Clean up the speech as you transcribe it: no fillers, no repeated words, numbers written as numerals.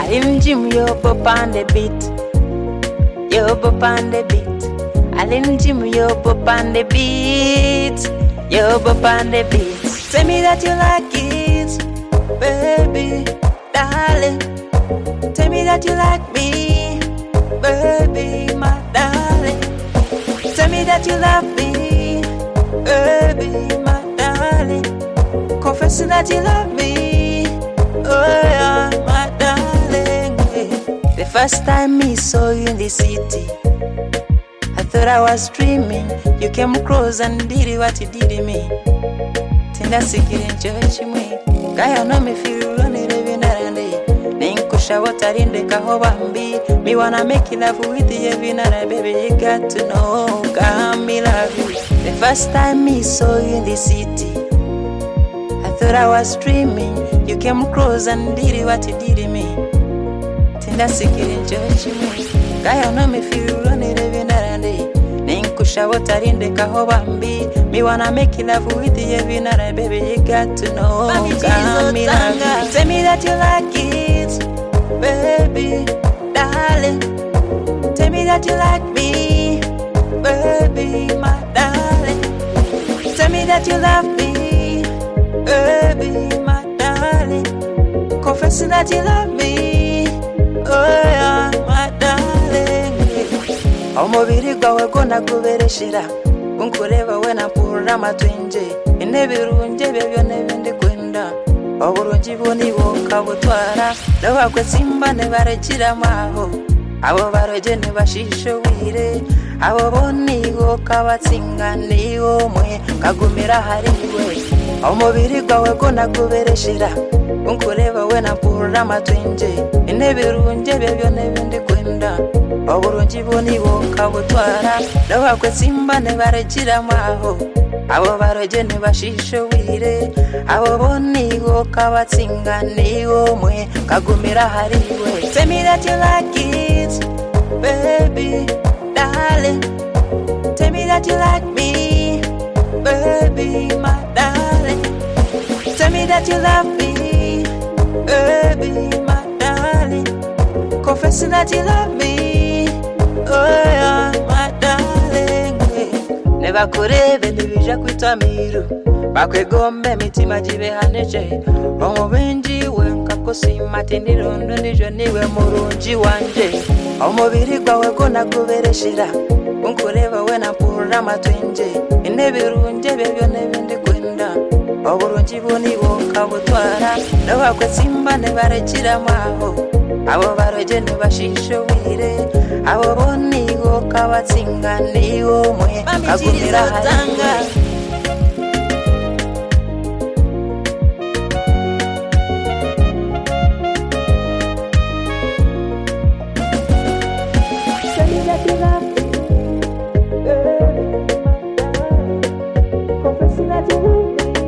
I in gym, yo pop on the beat. Yo pop on the beat. I in gym, yo pop on the beat. Yo pop on the beat. Tell me that you like it, baby, darling. Tell me that you like me, baby, my darling. Tell me that you love me, baby, my darling. Confessing that you love me, oh yeah, my darling. The first time me saw you in the city, I thought I was dreaming. You came close and did what you did to me. Tinda sikiri nchochi mwe Kaya no me feel running every night and day. Ninkusha watarinde kahobambi. Me wanna make you love with you every night, baby. You got to know, God, me love you. The first time me saw you in the city, I thought I was dreaming. You came close and did what you did to me. Tinda sikiri nchochi mwe Kaya no me feel running every night and day. Ninkusha watarinde kahobambi. Me wanna make you love with you every night, baby. You got to know, God, me love you. Tell me that you like it, baby, darling. Tell me that you like me, baby, my darling. Tell me that you love me, baby, my darling. Confessing that you love me, oh yeah, my darling. Omubiri gwawe gona kubereshira Unkureba wena mpurura amatwenje Inebirunje bebyo nebindi kwenda Oburunji bunibo kabutwara Nobakwe simba nebarekira maho Abo baroje nebashishowire Abo bonigo kabatsinga nigo mwe Kagumira hariwe Omubiri gwawe gona kubereshira Unkureba wena mpurura amatwenje Inebirunje bebyo nebindi kwenda Oburunji bunibo kabutwara Nobakwe simba nebarekira maho Abo baroje nebashishowire Abo bonigo kabatsinga nigo mwe Kagumira hariwe Tell me that you like it, baby, darling. Tell me that you like me, baby, my darling. Tell me that you love me, baby, my darling. Confessing that you love me, oh yeah, my darling. Never kurebe nibija kwitamiru Bakwegombe mitima jibe haneche Omubinji wenka kusima Tindirondo nijo niwe murunji wanje Omubiri gwawe gona kubereshira Unkureba wena mpurura amatwenje Inebirunje bebyo nebindi kwenda Oburunji bunibo kabutwara Nobakwe simba nebarekira maho Abo baroje nebashishowire Abo bonigo kabatsinga nigo mwe Kagumira hariwe Tell me that you love me, baby, my darling. Confessing that you love me,